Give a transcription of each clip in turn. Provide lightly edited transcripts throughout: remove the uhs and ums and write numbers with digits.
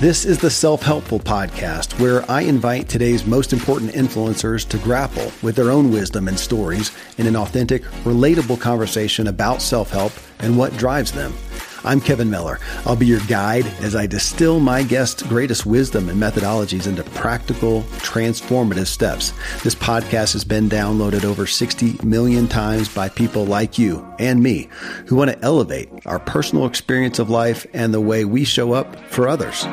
This is the Self-Helpful Podcast, where I invite today's most important influencers to grapple with their own wisdom and stories in an authentic, relatable conversation about self-help and what drives them. I'm Kevin Miller. I'll be your guide as I distill my guests' greatest wisdom and methodologies into practical, transformative steps. This podcast has been downloaded over 60 million times by people like you and me who want to elevate our personal experience of life and the way we show up for others.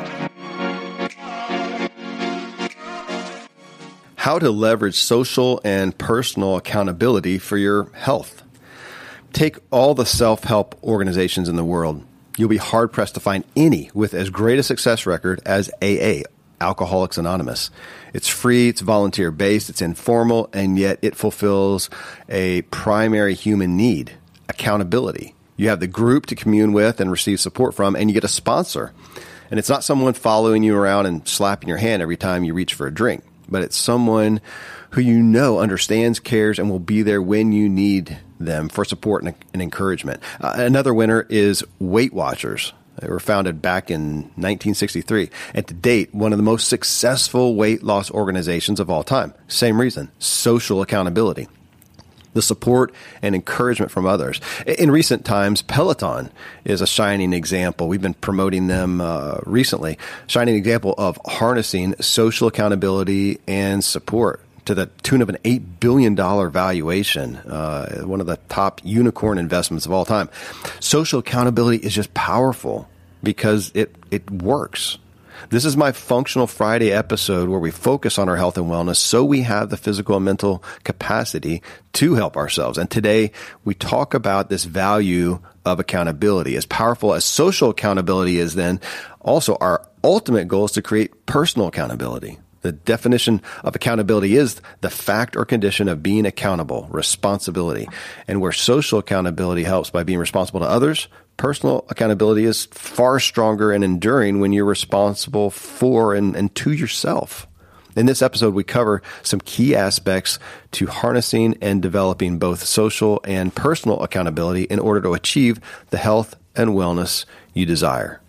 How to leverage social and personal accountability for your health. Take all the self-help organizations in the world. You'll be hard-pressed to find any with as great a success record as AA, Alcoholics Anonymous. It's free, it's volunteer-based, it's informal, and yet it fulfills a primary human need, accountability. You have the group to commune with and receive support from, and you get a sponsor. And it's not someone following you around and slapping your hand every time you reach for a drink, but it's someone who you know understands, cares, and will be there when you need them for support and encouragement. Another winner is Weight Watchers. They were founded back in 1963, and to date, one of the most successful weight loss organizations of all time. Same reason, social accountability. The support and encouragement from others. In recent times, Peloton is a shining example. We've been promoting them recently. Shining example of harnessing social accountability and support to the tune of an $8 billion valuation, one of the top unicorn investments of all time. Social accountability is just powerful because it works. This is my Functional Friday episode where we focus on our health and wellness so we have the physical and mental capacity to help ourselves. And today we talk about this value of accountability. As powerful as social accountability is, then also our ultimate goal is to create personal accountability. The definition of accountability is the fact or condition of being accountable, responsibility. And where social accountability helps by being responsible to others, personal accountability is far stronger and enduring when you're responsible for and to yourself. In this episode, we cover some key aspects to harnessing and developing both social and personal accountability in order to achieve the health and wellness you desire.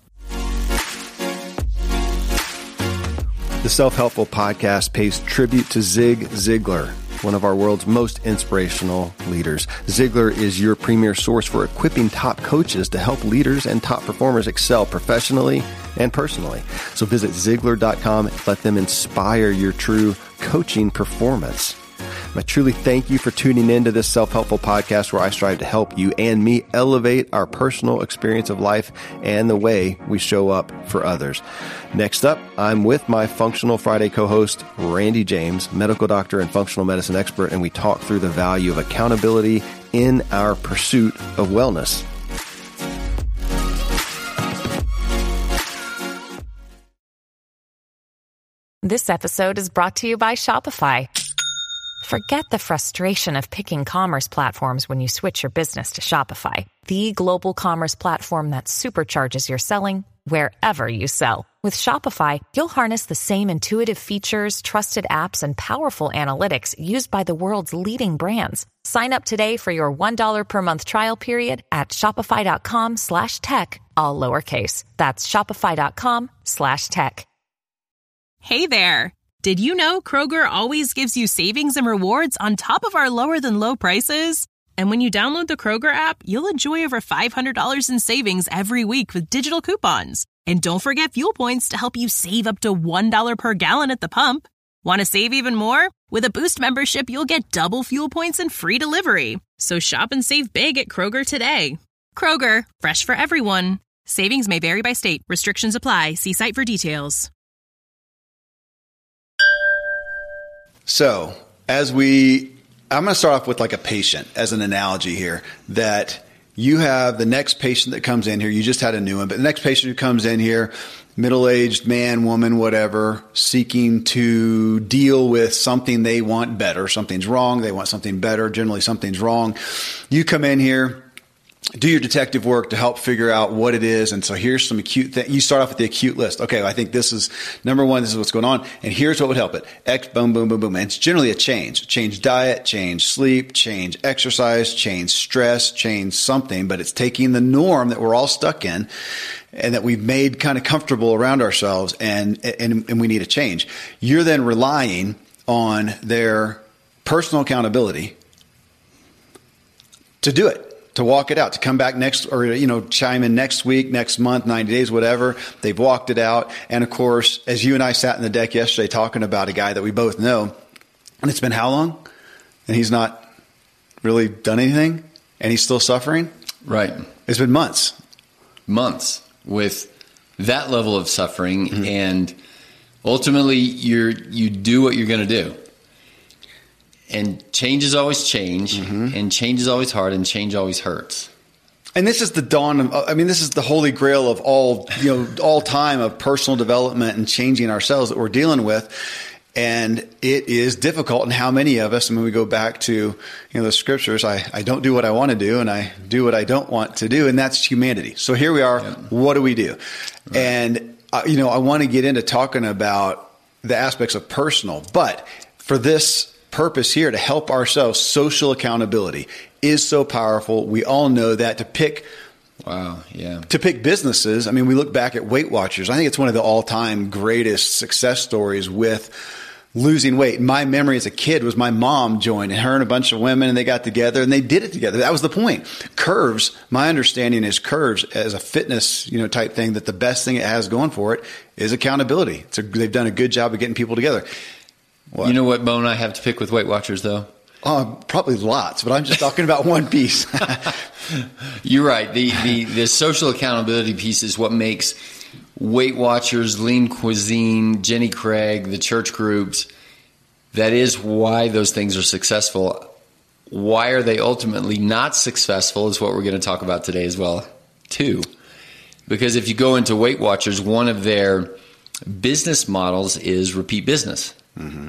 The Self-Helpful Podcast pays tribute to Zig Ziglar, one of our world's most inspirational leaders. Ziglar is your premier source for equipping top coaches to help leaders and top performers excel professionally and personally. So visit Ziglar.com, let them inspire your true coaching performance. I truly thank you for tuning in to this Self-Helpful Podcast where I strive to help you and me elevate our personal experience of life and the way we show up for others. Next up, I'm with my Functional Friday co-host, Randy James, medical doctor and functional medicine expert, and we talk through the value of accountability in our pursuit of wellness. This episode is brought to you by Shopify. Forget the frustration of picking commerce platforms when you switch your business to Shopify, the global commerce platform that supercharges your selling wherever you sell. With Shopify, you'll harness the same intuitive features, trusted apps, and powerful analytics used by the world's leading brands. Sign up today for your $1 per month trial period at shopify.com/tech, all lowercase. That's shopify.com/tech. Hey there. Did you know Kroger always gives you savings and rewards on top of our lower than low prices? And when you download the Kroger app, you'll enjoy over $500 in savings every week with digital coupons. And don't forget fuel points to help you save up to $1 per gallon at the pump. Want to save even more? With a Boost membership, you'll get double fuel points and free delivery. So shop and save big at Kroger today. Kroger, fresh for everyone. Savings may vary by state. Restrictions apply. See site for details. So, I'm going to start off with like a patient as an analogy here, that you have the next patient that comes in here. You just had a new one, but the next patient who comes in here, middle-aged man, woman, whatever, seeking to deal with something they want better. Something's wrong. They want something better. Generally, something's wrong. You come in here. do your detective work to help figure out what it is. And so here's some acute things. You start off with the acute list. Okay, I think this is number one. This is what's going on. And here's what would help it. X, boom, boom, boom, boom. And it's generally a change. Change diet, change sleep, change exercise, change stress, change something. But it's taking the norm that we're all stuck in and that we've made kind of comfortable around ourselves, and we need a change. You're then relying on their personal accountability to do it. To walk it out, to come back next, or, chime in next week, next month, 90 days, whatever. They've walked it out. And of course, as you and I sat in the deck yesterday talking about a guy that we both know, and it's been how long? And he's not really done anything, and he's still suffering? Right. It's been months. Months with that level of suffering. And ultimately, you do what you're going to do. And change is always change, and change is always hard, and change always hurts. And this is the dawn of, this is the holy grail of all time of personal development and changing ourselves that we're dealing with. And it is difficult. And how many of us, and when we go back to, the scriptures, I don't do what I want to do, and I do what I don't want to do. And that's humanity. So here we are. Yep. What do we do? Right. And, I want to get into talking about the aspects of personal, but for this purpose here to help ourselves, social accountability is so powerful. We all know that. To pick businesses. We look back at Weight Watchers. I think it's one of the all-time greatest success stories with losing weight. My memory as a kid was my mom joined, and her and a bunch of women, and they got together and they did it together. That was the point. Curves, my understanding is Curves as a fitness, type thing, that the best thing it has going for it is accountability. They've done a good job of getting people together. What? You know what bone I have to pick with Weight Watchers, though? Probably lots, but I'm just talking about one piece. You're right. The social accountability piece is what makes Weight Watchers, Lean Cuisine, Jenny Craig, the church groups. That is why those things are successful. Why are they ultimately not successful is what we're going to talk about today as well, too. Because if you go into Weight Watchers, one of their business models is repeat business. Mm-hmm.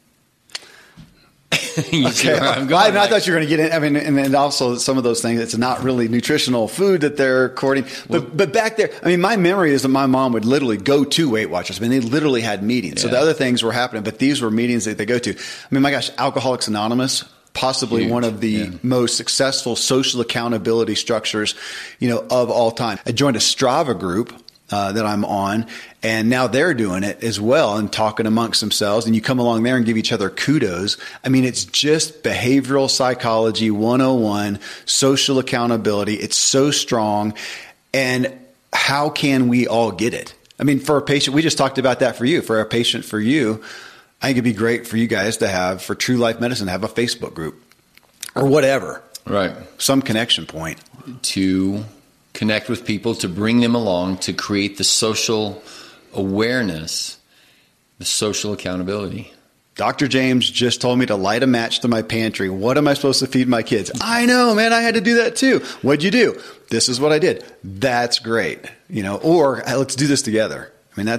Okay. I'm going, I thought you were going to get in. And also some of those things, it's not really nutritional food that they're courting. But back there, my memory is that my mom would literally go to Weight Watchers. They literally had meetings. Yeah. So the other things were happening, but these were meetings that they go to. My gosh, Alcoholics Anonymous, possibly huge. One of the most successful social accountability structures, of all time. I joined a Strava group that I'm on, and now they're doing it as well and talking amongst themselves, and you come along there and give each other kudos. It's just behavioral psychology 101, social accountability. It's so strong. And how can we all get it? For a patient, we just talked about that for you. For a patient, for you, I think it'd be great for you guys to have, for True Life Medicine, have a Facebook group or whatever. Right. Some connection point. To connect with people, to bring them along, to create the social awareness, the social accountability. Dr. James just told me to light a match to my pantry. What am I supposed to feed my kids? I know, man, I had to do that too. What'd you do? This is what I did. That's great. Or let's do this together.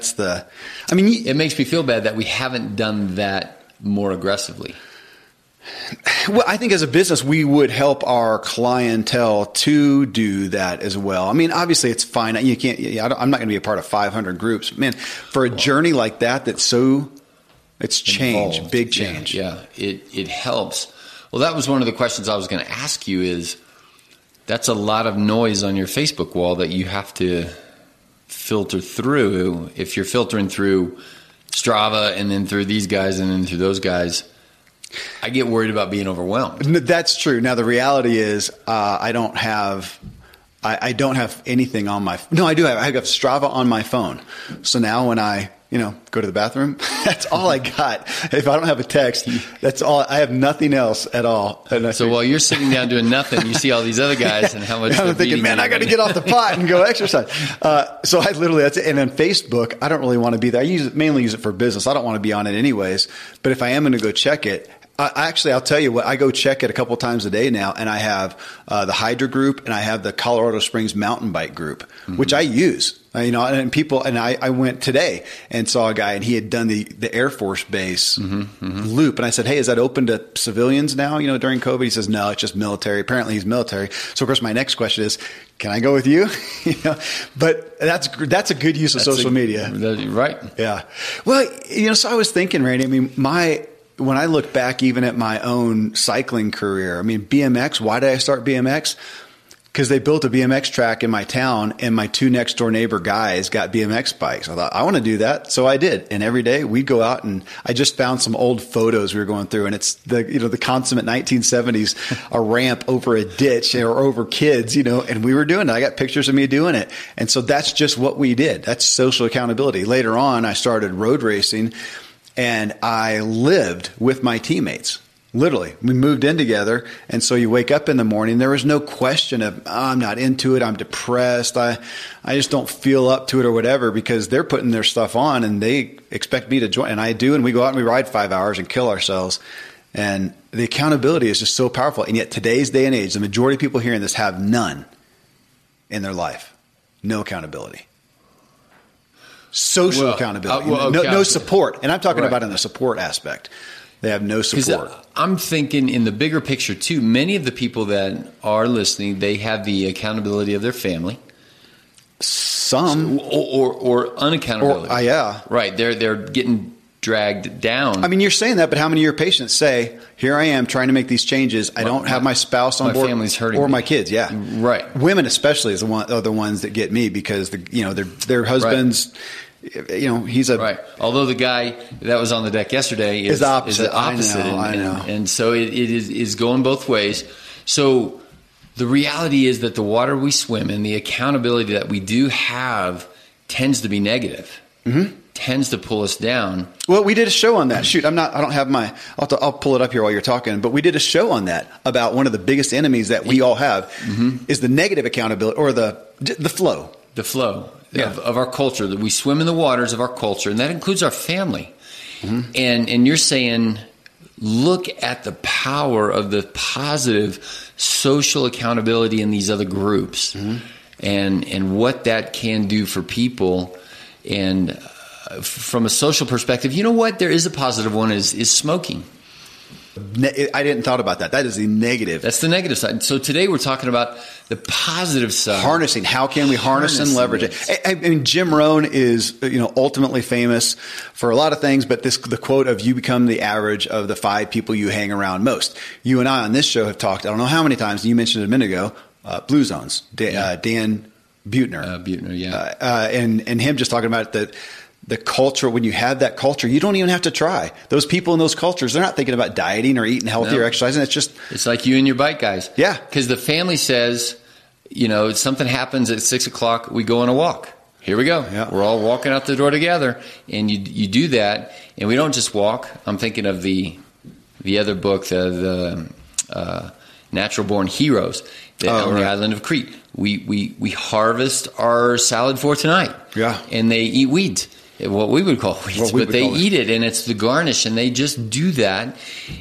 It makes me feel bad that we haven't done that more aggressively. Well, I think as a business, we would help our clientele to do that as well. Obviously it's fine. You can't, I'm not going to be a part of 500 groups, man, for a journey like that. It's change, involved. Big change. Yeah. It helps. Well, that was one of the questions I was going to ask you is that's a lot of noise on your Facebook wall that you have to filter through. If you're filtering through Strava and then through these guys and then through those guys, I get worried about being overwhelmed. That's true. Now the reality is, I don't have anything on my. No, I do have. I have Strava on my phone. So now when I go to the bathroom, that's all I got. If I don't have a text, that's all. I have nothing else at all. So while you're sitting down doing nothing, you see all these other guys and how much. I'm thinking, man, I got to get off the pot and go exercise. So I literally, that's it. And then Facebook, I don't really want to be there. I mainly use it for business. I don't want to be on it anyways. But if I am going to go check it, I'll tell you what, I go check it a couple times a day now, and I have the Hydra group and I have the Colorado Springs mountain bike group, which I use. I went today and saw a guy, and he had done the Air Force Base loop. And I said, hey, is that open to civilians now, during COVID? He says, no, it's just military. Apparently he's military. So of course my next question is, can I go with you? But that's a good use of social media. Right. Yeah. Well, so I was thinking, Randy, when I look back even at my own cycling career, BMX, why did I start BMX? Because they built a BMX track in my town, and my 2 next door neighbor guys got BMX bikes. I thought, I want to do that. So I did. And every day we'd go out, and I just found some old photos we were going through, and it's the consummate 1970s, a ramp over a ditch or over kids, and we were doing it. I got pictures of me doing it. And so that's just what we did. That's social accountability. Later on, I started road racing, and I lived with my teammates. Literally, we moved in together. And so you wake up in the morning, there was no question of, I'm not into it. I'm depressed. I just don't feel up to it or whatever, because they're putting their stuff on and they expect me to join. And I do. And we go out and we ride 5 hours and kill ourselves. And the accountability is just so powerful. And yet today's day and age, the majority of people hearing this have none in their life. No accountability. Social accountability. No support. And I'm talking about in the support aspect. They have no support. I'm thinking in the bigger picture too, many of the people that are listening, they have the accountability of their family. Some. Or unaccountability. Yeah. Right. They're getting dragged down. You're saying that, but how many of your patients say, here I am trying to make these changes. I don't have my spouse on board. My family's hurting or me. my kids. Yeah. Right. Women especially are the ones that get me, because their husbands, he's a right. Although the guy that was on the deck yesterday is the opposite. the opposite. I know. And so it is going both ways. So the reality is that the water we swim in, the accountability that we do have, tends to be negative. Tends to pull us down. Well, we did a show on that. Shoot, I don't have I'll pull it up here while you're talking, but we did a show on that about one of the biggest enemies that we all have is the negative accountability, or the flow. The flow. Of our culture, that we swim in the waters of our culture, and that includes our family. And you're saying, look at the power of the positive social accountability in these other groups, and what that can do for people. And from a social perspective, you know what? There is a positive one, is smoking. I didn't thought about that. That is the negative. That's the negative side. So today we're talking about the positive side. Harnessing. How can we harness and leverage it? Jim Rohn is, ultimately famous for a lot of things, but the quote of, you become the average of the 5 people you hang around most. You and I on this show have talked, I don't know how many times, you mentioned it a minute ago, Blue Zones, Dan Buettner. Buettner, yeah. And him just talking about the culture. When you have that culture, you don't even have to try. Those people in those cultures, they're not thinking about dieting or eating healthy or exercising. It's like you and your bike guys. Yeah. Because the family says, something happens at 6 o'clock, we go on a walk. Here we go. Yeah. We're all walking out the door together, and you do that, and we don't just walk. I'm thinking of the other book, the Natural Born Heroes, on the island of Crete. We harvest our salad for tonight. Yeah. And they eat weeds. What we would call weeds, but they eat it, and it's the garnish, and they just do that.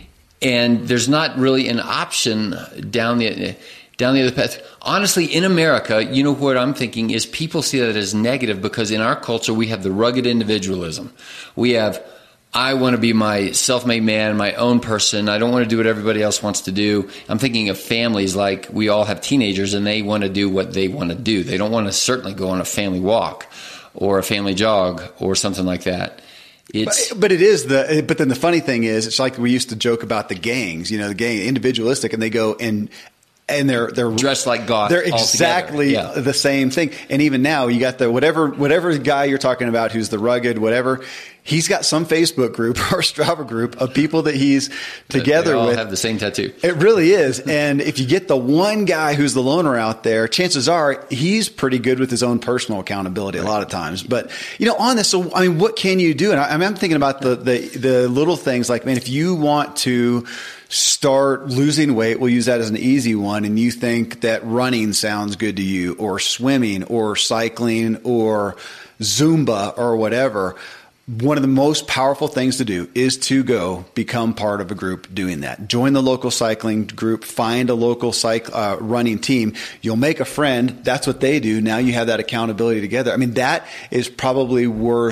And there's not really an option down the other path. Honestly, in America, what I'm thinking is people see that as negative, because in our culture we have the rugged individualism. We have, I want to be my self-made man, my own person. I don't want to do what everybody else wants to do. I'm thinking of families, like we all have teenagers, and they want to do what they want to do. They don't want to certainly go on a family walk or a family jog or something like that. But then the funny thing is, it's like we used to joke about the gangs, the gang individualistic, and they go and they're dressed like goth. They're exactly the same thing. And even now, you got the whatever guy you're talking about who's the rugged whatever. He's got some Facebook group or Strava group of people that he's together with. They all have the same tattoo. It really is. And if you get the one guy who's the loner out there, chances are he's pretty good with his own personal accountability a lot of times. But, on this, so, what can you do? And I'm thinking about the little things like, man, if you want to start losing weight, we'll use that as an easy one, and you think that running sounds good to you, or swimming or cycling or Zumba or whatever. one of the most powerful things to do is to go become part of a group doing that. Join the local cycling group, find a local running team. You'll make a friend. That's what they do. Now you have that accountability together. I mean, that is probably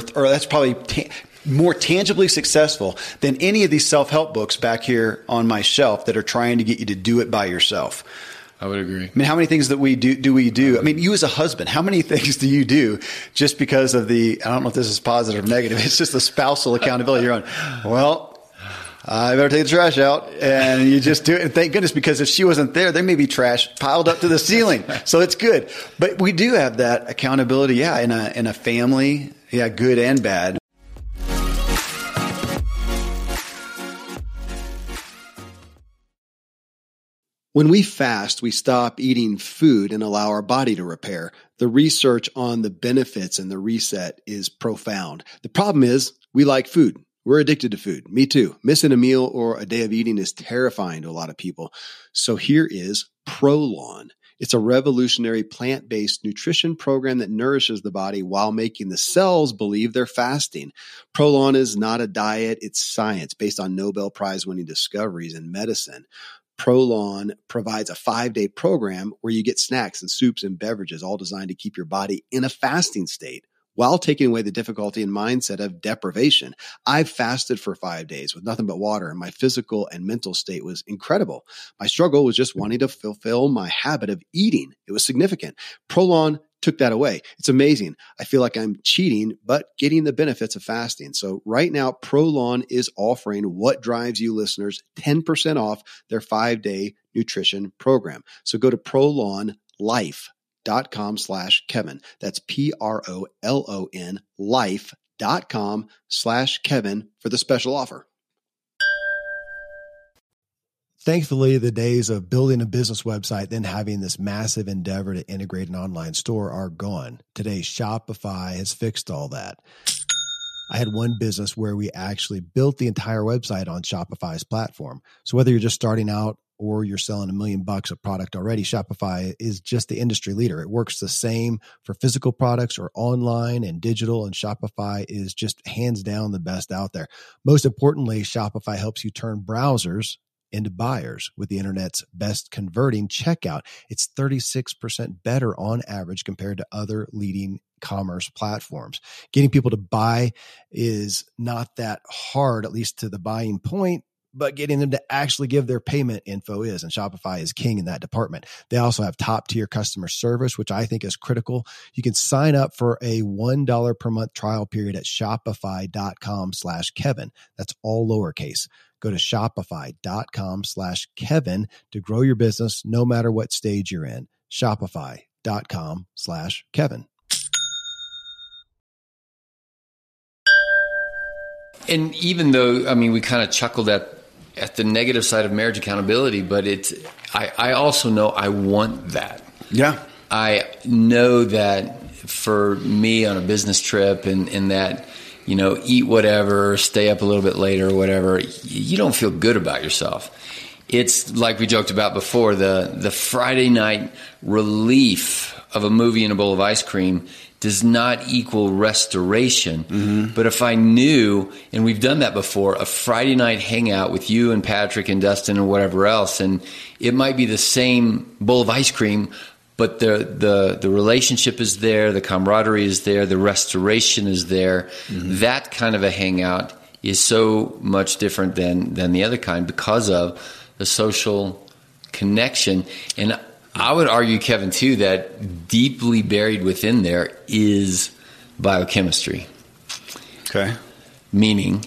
more tangibly successful than any of these self-help books back here on my shelf that are trying to get you to do it by yourself. I would agree. I mean, how many things that we do? I mean, you as a husband, how many things do you do just because of I don't know if this is positive or negative. It's just the spousal accountability. You're on, well, I better take the trash out, and you just do it. And thank goodness, because if she wasn't there may be trash piled up to the ceiling. So it's good. But we do have that accountability. Yeah. In a family. Yeah. Good and bad. When we fast, we stop eating food and allow our body to repair. The research on the benefits and the reset is profound. The problem is we like food. We're addicted to food. Me too. Missing a meal or a day of eating is terrifying to a lot of people. So here is Prolon. It's a revolutionary plant-based nutrition program that nourishes the body while making the cells believe they're fasting. Prolon is not a diet. It's science based on Nobel Prize-winning discoveries in medicine. Prolon provides a 5-day program where you get snacks and soups and beverages, all designed to keep your body in a fasting state while taking away the difficulty and mindset of deprivation. I've fasted for 5 days with nothing but water, and my physical and mental state was incredible. My struggle was just wanting to fulfill my habit of eating. It was significant. Prolon took that away. It's amazing. I feel like I'm cheating, but getting the benefits of fasting. So right now, Prolon is offering What Drives You listeners 10% off their 5-day nutrition program. So go to prolonlife.com/Kevin. That's PROLON life.com/Kevin for the special offer. Thankfully, the days of building a business website, then having this massive endeavor to integrate an online store are gone. Today, Shopify has fixed all that. I had one business where we actually built the entire website on Shopify's platform. So whether you're just starting out or you're selling $1 million of product already, Shopify is just the industry leader. It works the same for physical products or online and digital, and Shopify is just hands down the best out there. Most importantly, Shopify helps you turn browsers into buyers with the internet's best converting checkout. It's 36% better on average compared to other leading commerce platforms. Getting people to buy is not that hard, at least to the buying point, but getting them to actually give their payment info is, and Shopify is king in that department. They also have top tier customer service, which I think is critical. You can sign up for a $1 per month trial period at shopify.com/Kevin. That's all lowercase. Go to shopify.com/Kevin to grow your business no matter what stage you're in. Shopify.com/Kevin. And even though, I mean, we kind of chuckled at the negative side of marriage accountability, but I also know I want that. Yeah. I know that for me on a business trip and that, you know, eat whatever, stay up a little bit later or whatever, you don't feel good about yourself. It's like we joked about before, the Friday night relief of a movie and a bowl of ice cream does not equal restoration. Mm-hmm. But if I knew, and we've done that before, a Friday night hangout with you and Patrick and Dustin and whatever else, and it might be the same bowl of ice cream, but the relationship is there, the camaraderie is there, the restoration is there. Mm-hmm. That kind of a hangout is so much different than the other kind because of the social connection. And I would argue, Kevin, too, that deeply buried within there is biochemistry. Okay. Meaning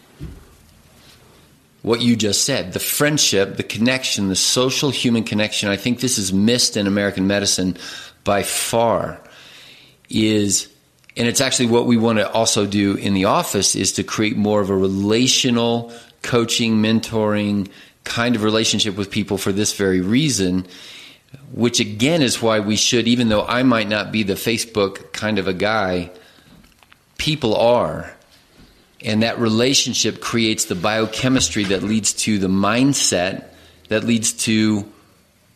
what you just said, the friendship, the connection, the social human connection. I think this is missed in American medicine by far is, and it's actually what we want to also do in the office, is to create more of a relational coaching, mentoring kind of relationship with people for this very reason, which again is why we should, even though I might not be the Facebook kind of a guy, people are. And that relationship creates the biochemistry that leads to the mindset, that leads to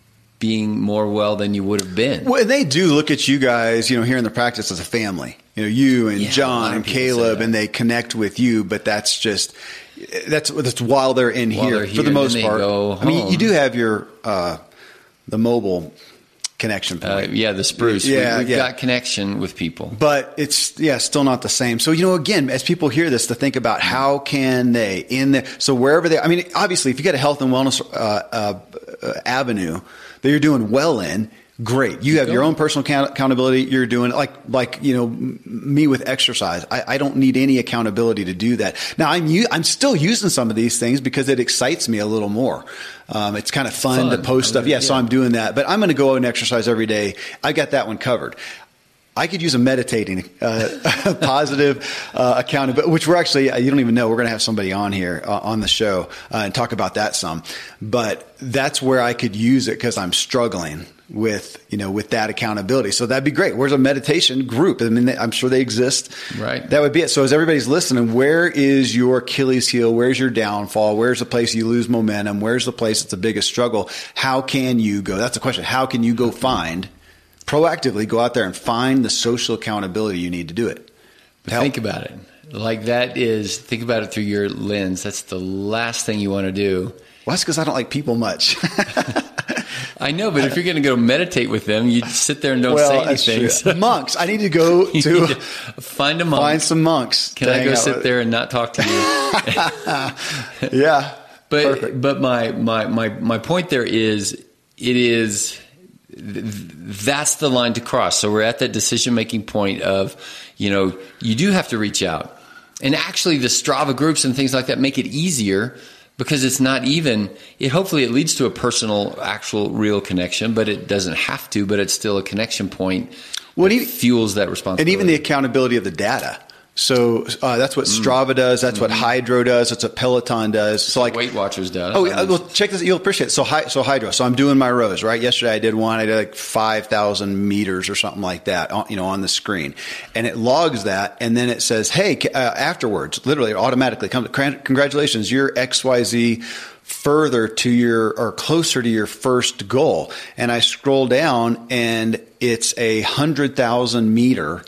being more well than you would have been. Well, they do look at you guys, here in the practice as a family. You and John and Caleb, and they connect with you. But that's while they're in here for the most part. I mean, you do have your the mobile connection point. The Spruce. We've got connection with people. But it's, still not the same. So, again, as people hear this, to think about how can they so wherever they, I mean, obviously if you get a health and wellness avenue that you're doing well in, great. You have your own personal accountability. You're doing like me with exercise. I don't need any accountability to do that. Now I'm still using some of these things because it excites me a little more. It's kind of fun to post stuff. So I'm doing that, but I'm going to go out and exercise every day. I got that one covered. I could use a meditating, positive accountability, which we're actually, you don't even know, we're going to have somebody on here on the show and talk about that some. But that's where I could use it because I'm struggling with that accountability. So that'd be great. Where's a meditation group? I mean, I'm sure they exist. Right. That would be it. So as everybody's listening, where is your Achilles heel? Where's your downfall? Where's the place you lose momentum? Where's the place that's the biggest struggle? How can you go? That's the question. How can you proactively go out there and find the social accountability you need to do it? Think about it. Think about it through your lens. That's the last thing you want to do. Well, that's because I don't like people much. I know, but if you're going to go meditate with them, you sit there and don't say anything. So. Monks. I need to go to find a monk. Find some monks. Can I go sit there and not talk to you? Yeah. But my point there is, that's the line to cross. So we're at that decision-making point of, you do have to reach out. And actually the Strava groups and things like that make it easier because it's not even, hopefully it leads to a personal, actual, real connection, but it doesn't have to, but it's still a connection point that fuels that responsibility. And even the accountability of the data. So that's what Strava does. That's what Hydro does. That's what Peloton does. So like Weight Watchers does. Oh, well, check this. You'll appreciate it. So Hydro. So I'm doing my rows, right? Yesterday I did one. I did like 5,000 meters or something like that, on the screen, and it logs that, and then it says, "Hey, afterwards, literally, it automatically comes. Congratulations, you're XYZ further to or closer to your first goal." And I scroll down, and it's 100,000 meter.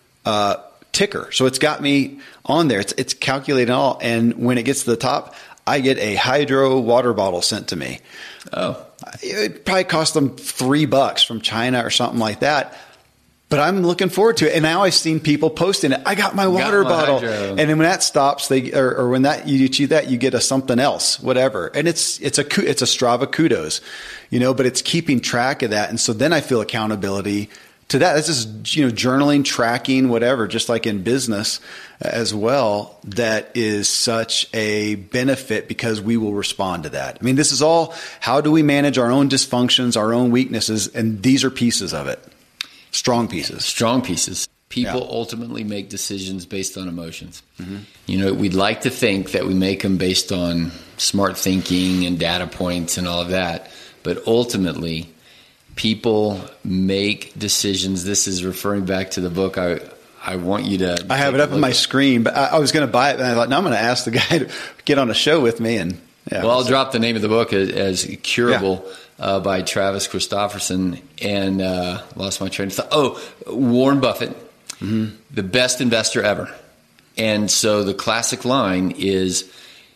Ticker. So it's got me on there. It's calculating all. And when it gets to the top, I get a Hydro water bottle sent to me. Oh, it probably cost them $3 from China or something like that. But I'm looking forward to it. And now I've seen people posting it. I got my water bottle. Hydro. And then when that stops, or when you achieve that, you get a something else, whatever. And it's a Strava kudos, but it's keeping track of that. And so then I feel accountability to that. That's just, journaling, tracking, whatever, just like in business as well. That is such a benefit because we will respond to that. I mean, this is all, how do we manage our own dysfunctions, our own weaknesses? And these are pieces of it. Strong pieces. People ultimately make decisions based on emotions. Mm-hmm. We'd like to think that we make them based on smart thinking and data points and all of that. But ultimately, people make decisions. This is referring back to the book. I want you to. I have it up on my screen, but I was going to buy it, and I thought, no, I'm going to ask the guy to get on a show with me. And I'll drop the name of the book as Curable by Travis Christofferson, and lost my train of thought. Warren Buffett, the best investor ever. And so the classic line is,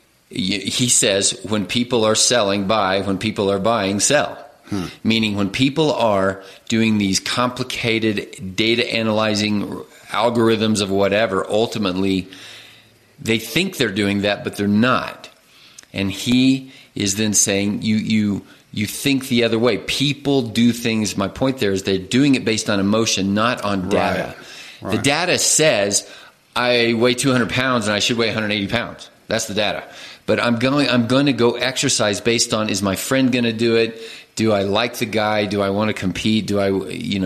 he says, when people are selling, buy. When people are buying, sell. Meaning when people are doing these complicated data analyzing algorithms of whatever, ultimately they think they're doing that, but they're not. And he is then saying you think the other way. People do things, my point there is they're doing it based on emotion, not on data. Right. The data says I weigh 200 pounds and I should weigh 180 pounds. That's the data. But I'm going to go exercise based on, is my friend going to do it? Do I like the guy? Do I want to compete? Do I,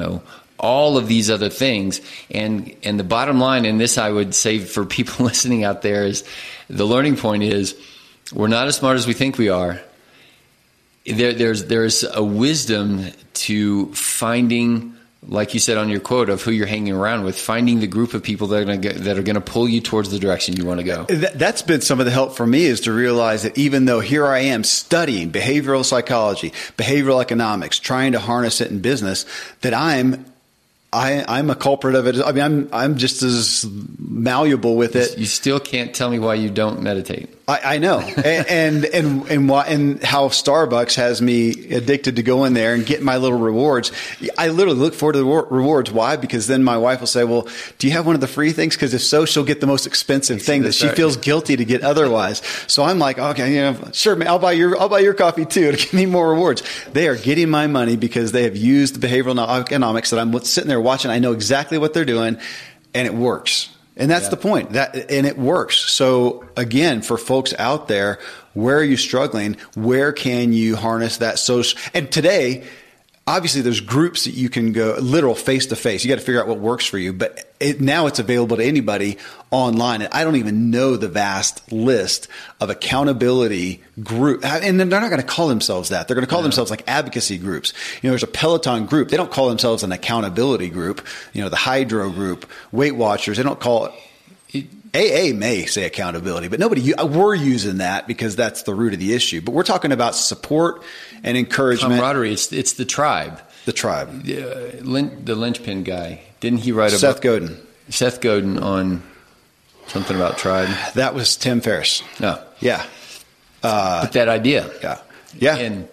all of these other things. And the bottom line, and this I would say for people listening out there, is the learning point is we're not as smart as we think we are. There's a wisdom to finding like you said on your quote of who you're hanging around with, finding the group of people that are going to pull you towards the direction you want to go. That's been some of the help for me, is to realize that even though here I am studying behavioral psychology, behavioral economics, trying to harness it in business, that I'm a culprit of it. I mean, I'm just as malleable with it. You still can't tell me why you don't meditate. I know, and how Starbucks has me addicted to go in there and get my little rewards. I literally look forward to the rewards. Why? Because then my wife will say, "Well, do you have one of the free things?" Because if so, she'll get the most expensive thing that she feels guilty to get otherwise. So I'm like, okay, sure, man, I'll buy your coffee too to give me more rewards. They are getting my money because they have used the behavioral economics that I'm sitting there watching. I know exactly what they're doing, and it works. And that's the point. And it works. So again, for folks out there, where are you struggling? Where can you harness that social? And today, obviously, there's groups that you can go literal face to face. You got to figure out what works for you. But now it's available to anybody online. And I don't even know the vast list of accountability group. And they're not going to call themselves that. They're going to call themselves like advocacy groups. There's a Peloton group. They don't call themselves an accountability group. The Hydro group, Weight Watchers. They don't call it. AA may say accountability, but we're using that because that's the root of the issue. But we're talking about support and encouragement. Camaraderie. It's the tribe. The tribe. The linchpin guy. Didn't he write a Seth book? Godin. Seth Godin on something about tribe. That was Tim Ferriss. No. Yeah. But that idea. Yeah. Yeah. And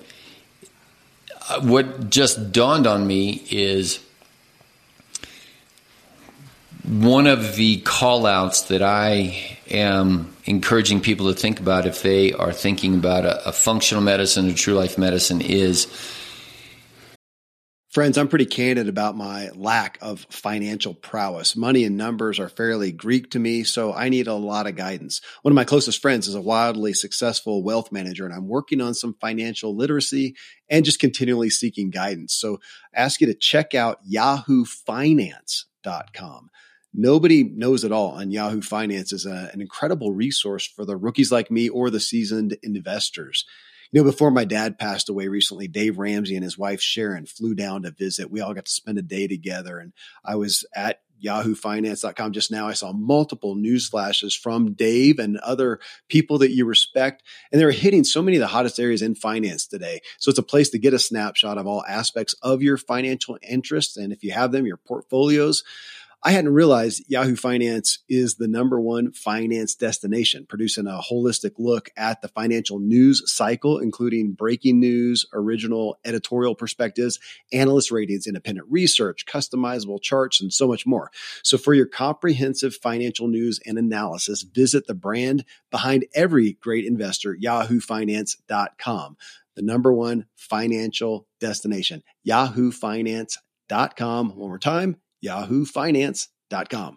what just dawned on me is one of the call-outs that I am encouraging people to think about if they are thinking about a functional medicine or true life medicine is... Friends, I'm pretty candid about my lack of financial prowess. Money and numbers are fairly Greek to me, so I need a lot of guidance. One of my closest friends is a wildly successful wealth manager, and I'm working on some financial literacy and just continually seeking guidance. So I ask you to check out yahoofinance.com. Nobody knows it all, and Yahoo Finance is an incredible resource for the rookies like me or the seasoned investors. Before my dad passed away recently, Dave Ramsey and his wife Sharon flew down to visit. We all got to spend a day together, and I was at yahoofinance.com just now. I saw multiple news flashes from Dave and other people that you respect, and they were hitting so many of the hottest areas in finance today. So it's a place to get a snapshot of all aspects of your financial interests, and if you have them, your portfolios. I hadn't realized Yahoo Finance is the #1 finance destination, producing a holistic look at the financial news cycle, including breaking news, original editorial perspectives, analyst ratings, independent research, customizable charts, and so much more. So for your comprehensive financial news and analysis, visit the brand behind every great investor, yahoofinance.com, the #1 financial destination, yahoofinance.com. One more time, yahoofinance.com.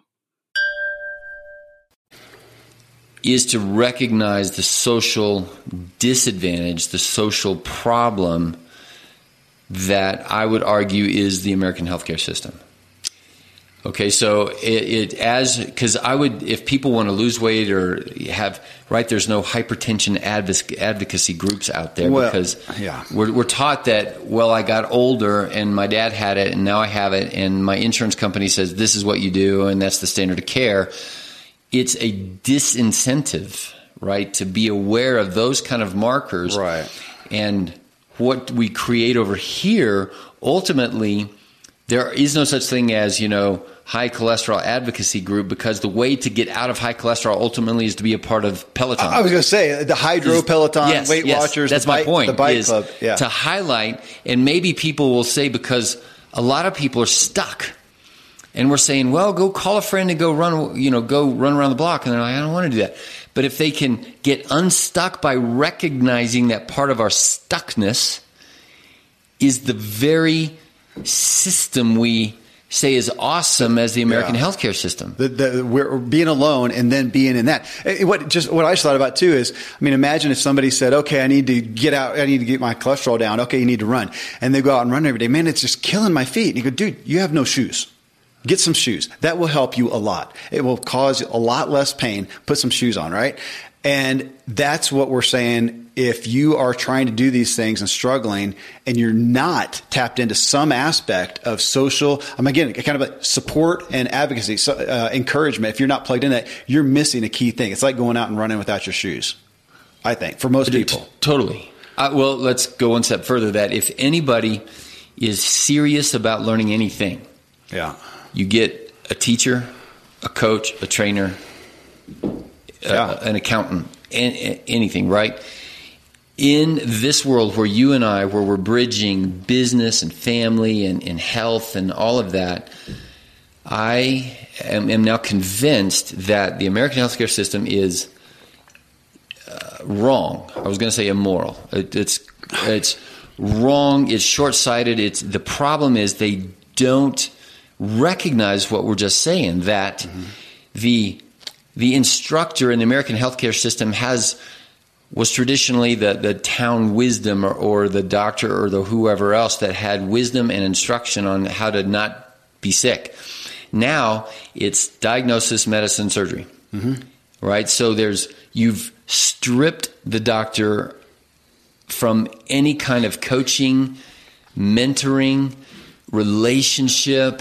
Is to recognize the social disadvantage, the social problem that I would argue is the American healthcare system. Okay, so because if people want to lose weight or there's no hypertension advocacy groups out there because we're taught that, I got older and my dad had it and now I have it and my insurance company says this is what you do and that's the standard of care. It's a disincentive, right, to be aware of those kind of markers. Right. And what we create over here, ultimately, there is no such thing as, high cholesterol advocacy group, because the way to get out of high cholesterol ultimately is to be a part of Peloton. I was going to say the Hydro, Peloton, Weight Watchers. That's my point. The Bike Club. Yeah. To highlight, and maybe people will say, because a lot of people are stuck, and we're saying, go call a friend and go run around the block, and they're like, I don't want to do that. But if they can get unstuck by recognizing that part of our stuckness is the very system we say is awesome as the American healthcare system. We're being alone and then being in that. What I just thought about too is, imagine if somebody said, okay, I need to get out, I need to get my cholesterol down. Okay, you need to run. And they go out and run every day. Man, it's just killing my feet. And you go, dude, you have no shoes. Get some shoes. That will help you a lot. It will cause a lot less pain. Put some shoes on, right? And that's what we're saying. If you are trying to do these things and struggling and you're not tapped into some aspect of social, again, kind of like support and advocacy, encouragement, if you're not plugged in that, you're missing a key thing. It's like going out and running without your shoes, I think, for most people. Totally. Well, let's go one step further. That if anybody is serious about learning anything, you get a teacher, a coach, a trainer, an accountant, anything, right? In this world where you and I, where we're bridging business and family and health and all of that, I am now convinced that the American healthcare system is wrong. I was going to say immoral. It's wrong. It's short-sighted. The problem is they don't recognize what we're just saying, that the instructor in the American healthcare system was traditionally the town wisdom or the doctor or the whoever else that had wisdom and instruction on how to not be sick. Now it's diagnosis, medicine, surgery, right? So you've stripped the doctor from any kind of coaching, mentoring, relationship,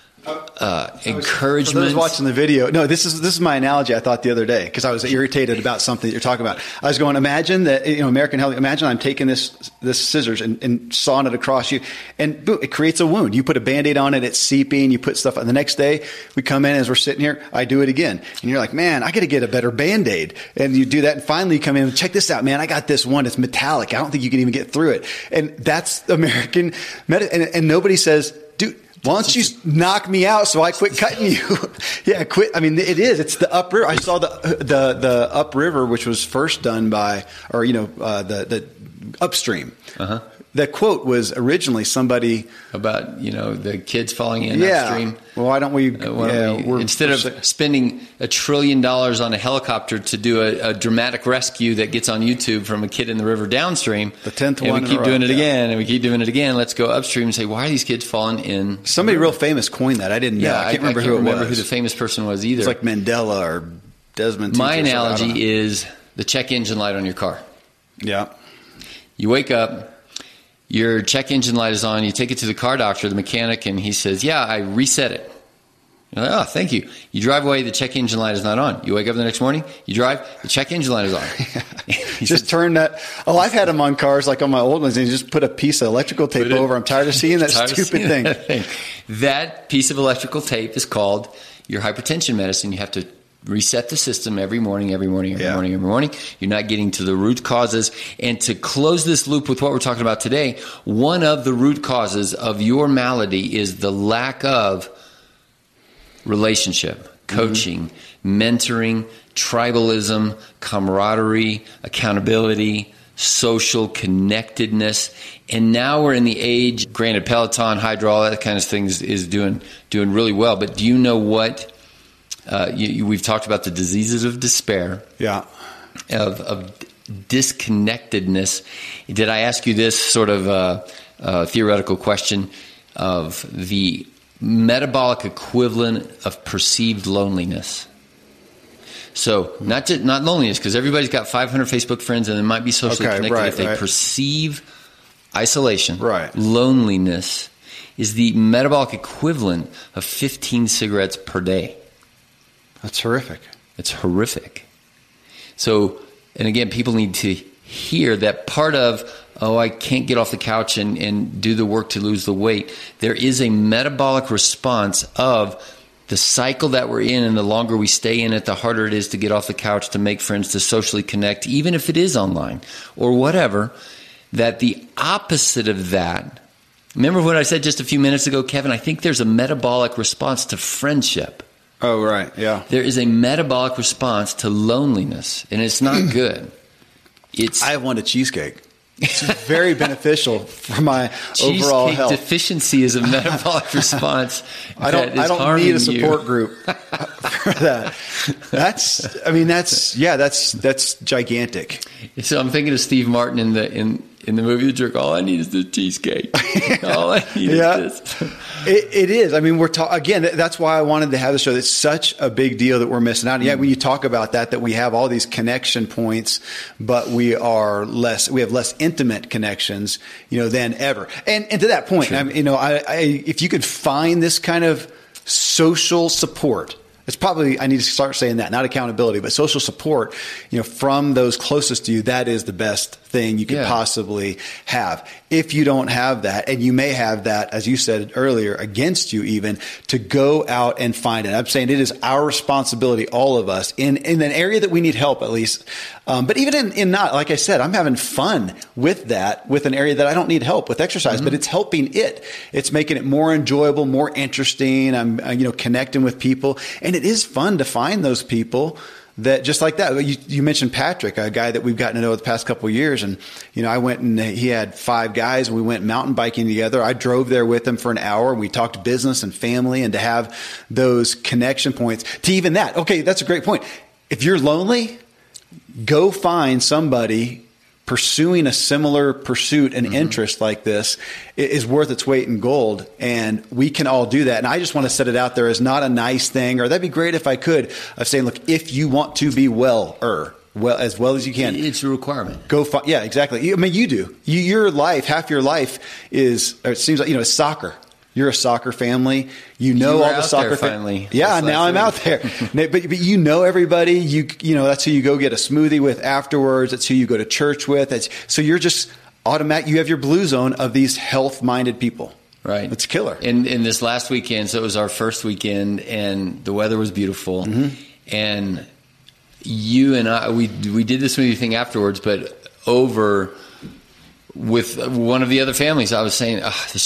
encouragement. For those watching the video, no, this is my analogy I thought the other day because I was irritated about something that you're talking about. I was going, imagine that, American Health, imagine I'm taking this scissors and sawing it across you, and boom, it creates a wound. You put a Band-Aid on it, it's seeping, you put stuff on. The next day, we come in as we're sitting here, I do it again. And you're like, man, I got to get a better Band-Aid. And you do that, and finally you come in and check this out, man, I got this one, it's metallic. I don't think you can even get through it. And that's American medicine. And nobody says, dude, why don't you knock me out so I quit cutting you? Yeah, quit. I mean, it is. It's the upriver. I saw the upriver, which was first done by, or the upstream. The quote was originally somebody about the kids falling in upstream. Well, why don't we? Instead of spending $1 trillion on a helicopter to do a dramatic rescue that gets on YouTube from a kid in the river downstream, the 10th and one, we keep doing it again, and we keep doing it again. Let's go upstream and say, why are these kids falling in? Somebody real famous coined that. I didn't know. I can't remember who the famous person was either. It's like Mandela or Desmond Tutu. My analogy is the check engine light on your car. Yeah. You wake up. Your check engine light is on. You take it to the car doctor, the mechanic, and he says, yeah, I reset it. You're like, oh, thank you. You drive away, the check engine light is not on. You wake up the next morning, you drive, the check engine light is on. Just turn that. Oh, I've had them on cars, like on my old ones, and you just put a piece of electrical tape over. I'm tired of seeing that stupid thing. That piece of electrical tape is called your hypertension medicine. You have to reset the system every morning. You're not getting to the root causes. And to close this loop with what we're talking about today, one of the root causes of your malady is the lack of relationship, coaching, mentoring, tribalism, camaraderie, accountability, social connectedness. And now we're in the age, granted, Peloton, Hydro, all that kind of things is doing really well. But do you know what? We've talked about the diseases of despair, of disconnectedness. Did I ask you this sort of theoretical question of the metabolic equivalent of perceived loneliness? So not loneliness, because everybody's got 500 Facebook friends and they might be socially connected. If they perceive isolation, loneliness is the metabolic equivalent of 15 cigarettes per day. That's horrific. It's horrific. So, and again, people need to hear that part of, I can't get off the couch and do the work to lose the weight. There is a metabolic response of the cycle that we're in, and the longer we stay in it, the harder it is to get off the couch, to make friends, to socially connect, even if it is online or whatever, that the opposite of that, remember what I said just a few minutes ago, Kevin? I think there's a metabolic response to friendship. Oh, right. Yeah. There is a metabolic response to loneliness, and it's not good. I want a cheesecake. It's very beneficial for my overall health. Cheesecake deficiency is a metabolic response. I don't need a support group for that. That's gigantic. So I'm thinking of Steve Martin in the movie The Jerk. All I need is the cheesecake. All I need is this. It is. I mean, again, that's why I wanted to have the show. It's such a big deal that we're missing out. And yet when you talk about that we have all these connection points, but we have less intimate connections, than ever. And to that point, if you could find this kind of social support, it's probably, I need to start saying that, not accountability, but social support, from those closest to you, that is the best thing you could possibly have. If you don't have that, and you may have that, as you said earlier, against you even, to go out and find it. I'm saying it is our responsibility, all of us, in an area that we need help at least. But even in not, like I said, I'm having fun with that, with an area that I don't need help with exercise, but it's helping it. It's making it more enjoyable, more interesting. I'm, connecting with people. And it is fun to find those people that just like that. You mentioned Patrick, a guy that we've gotten to know the past couple of years. And, I went and he had 5 guys and we went mountain biking together. I drove there with him for an hour. We talked business and family, and to have those connection points to even that. Okay. That's a great point. If you're lonely, go find somebody pursuing a similar pursuit and interest like this is worth its weight in gold. And we can all do that. And I just want to set it out there as not a nice thing, or that'd be great if I could, of saying, look, if you want to be as well as you can, it's a requirement. Go find. Yeah, exactly. I mean, you do. Your life, half your life is, or it seems like, it's soccer. You're a soccer family. You know all the soccer family. Yeah, now I'm out there. But you know everybody. That's who you go get a smoothie with afterwards. That's who you go to church with. So you're just automatic. You have your blue zone of these health-minded people. Right. It's killer. In this last weekend, so it was our first weekend, and the weather was beautiful. And you and I, we did the smoothie thing afterwards, but over with one of the other families, I was saying,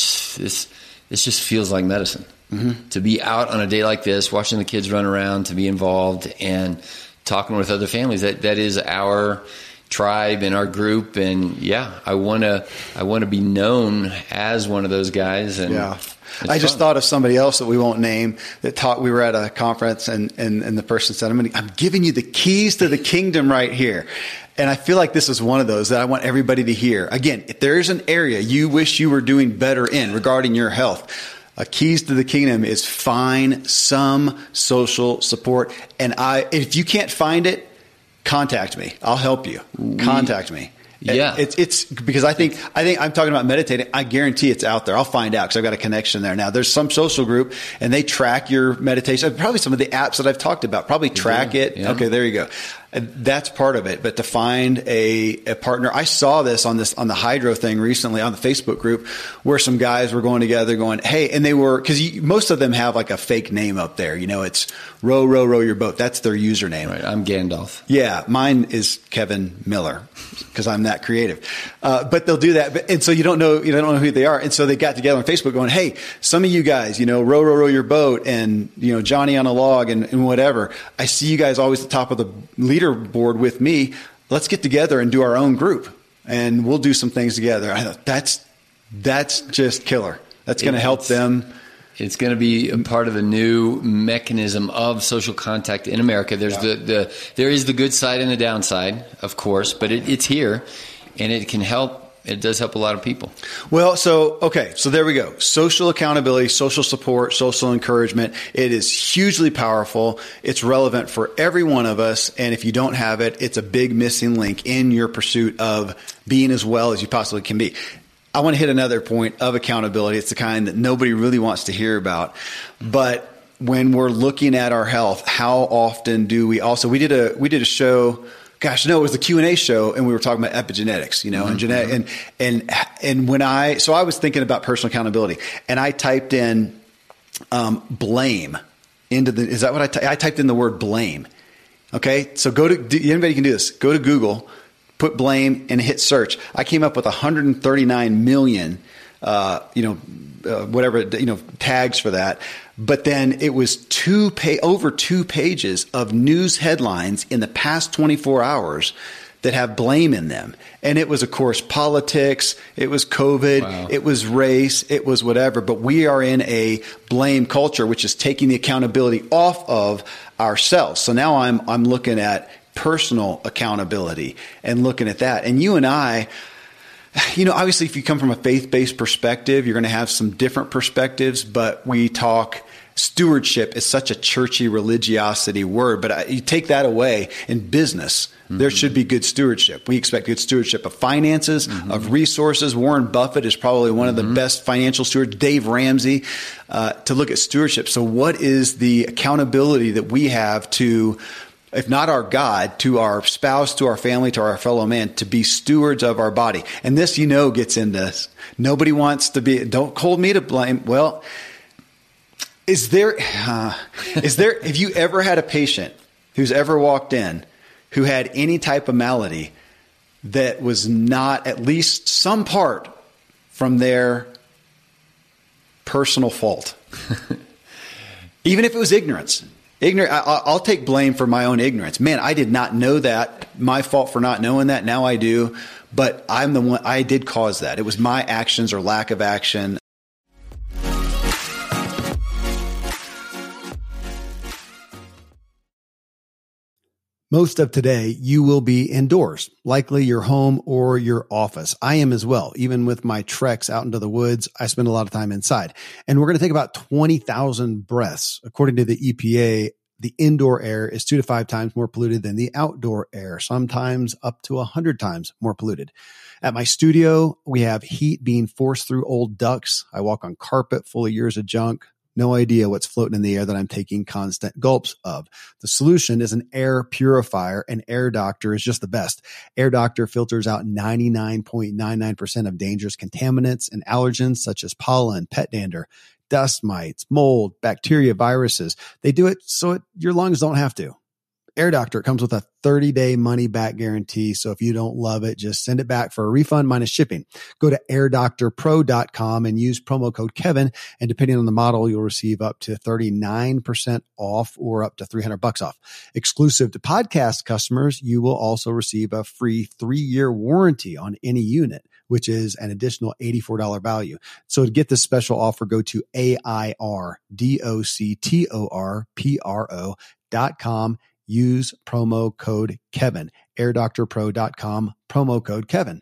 this just feels like medicine. To be out on a day like this, watching the kids run around, to be involved and talking with other families. That is our tribe and our group. And I want to be known as one of those guys. And I just thought of somebody else that we won't name that we were at a conference and the person said, I'm giving you the keys to the kingdom right here. And I feel like this is one of those that I want everybody to hear. Again, if there's an area you wish you were doing better in regarding your health, keys to the kingdom is find some social support. And if you can't find it, contact me. I'll help you. Contact me. Yeah. It's because I think I'm talking about meditating. I guarantee it's out there. I'll find out because I've got a connection there. Now there's some social group and they track your meditation. Probably some of the apps that I've talked about probably track it. Yeah. Okay. There you go. That's part of it. But to find a partner, I saw this on the hydro thing recently on the Facebook group where some guys were going together going, hey, and they were, because most of them have like a fake name up there. It's row, row, row your boat. That's their username. Right. I'm Gandalf. Yeah. Mine is Kevin Miller because I'm that creative. But they'll do that. And so you don't know who they are. And so they got together on Facebook going, hey, some of you guys, row, row, row your boat and, Johnny on a log and whatever. I see you guys always at the top of the leaderboard with me. Let's get together and do our own group and we'll do some things together. I thought that's just killer. That's going to help them. It's going to be a part of the new mechanism of social contact in America. There's there is the good side and the downside, of course, but it's here and it can help. It does help a lot of people. Well, so there we go. Social accountability, social support, social encouragement. It is hugely powerful. It's relevant for every one of us. And if you don't have it, it's a big missing link in your pursuit of being as well as you possibly can be. I want to hit another point of accountability. It's the kind that nobody really wants to hear about. But when we're looking at our health, how often do we also, we did a show. Gosh, no, it was the Q&A show and we were talking about epigenetics, and genetic and when I was thinking about personal accountability and I typed in, blame into is that what I typed in the word blame. Okay. So anybody can do this. Go to Google, put blame and hit search. I came up with 139 million, tags for that. But then it was over 2 pages of news headlines in the past 24 hours that have blame in them. And it was, of course, politics. It was COVID. Wow. It was race. It was whatever. But we are in a blame culture, which is taking the accountability off of ourselves. So now I'm looking at personal accountability and looking at that. And you and I, Obviously, if you come from a faith-based perspective, you're going to have some different perspectives, but we talk stewardship is such a churchy religiosity word, but you take that away in business. There should be good stewardship. We expect good stewardship of finances, of resources. Warren Buffett is probably one of the best financial stewards, Dave Ramsey, to look at stewardship. So what is the accountability that we have to, if not our God, to our spouse, to our family, to our fellow man, to be stewards of our body? And this, gets into nobody wants to be, don't hold me to blame. Well, have you ever had a patient who's ever walked in who had any type of malady that was not at least some part from their personal fault? Even if it was ignorance. I'll take blame for my own ignorance. Man, I did not know that. My fault for not knowing that. Now I do. But I'm the one, I did cause that. It was my actions or lack of action. Most of today, you will be indoors, likely your home or your office. I am as well. Even with my treks out into the woods, I spend a lot of time inside. And we're going to take about 20,000 breaths. According to the EPA, the indoor air is 2 to 5 times more polluted than the outdoor air, sometimes up to 100 times more polluted. At my studio, we have heat being forced through old ducts. I walk on carpet full of years of junk. No idea what's floating in the air that I'm taking constant gulps of. The solution is an air purifier, and Air Doctor is just the best. Air Doctor filters out 99.99% of dangerous contaminants and allergens such as pollen, pet dander, dust mites, mold, bacteria, viruses. They do it so your lungs don't have to. Air Doctor comes with a 30-day money-back guarantee, so if you don't love it, just send it back for a refund minus shipping. Go to airdoctorpro.com and use promo code Kevin, and depending on the model, you'll receive up to 39% off or up to $300 off. Exclusive to podcast customers, you will also receive a free 3-year warranty on any unit, which is an additional $84 value. So to get this special offer, go to airdoctorpro.com. Use promo code Kevin, airdoctorpro.com, promo code Kevin.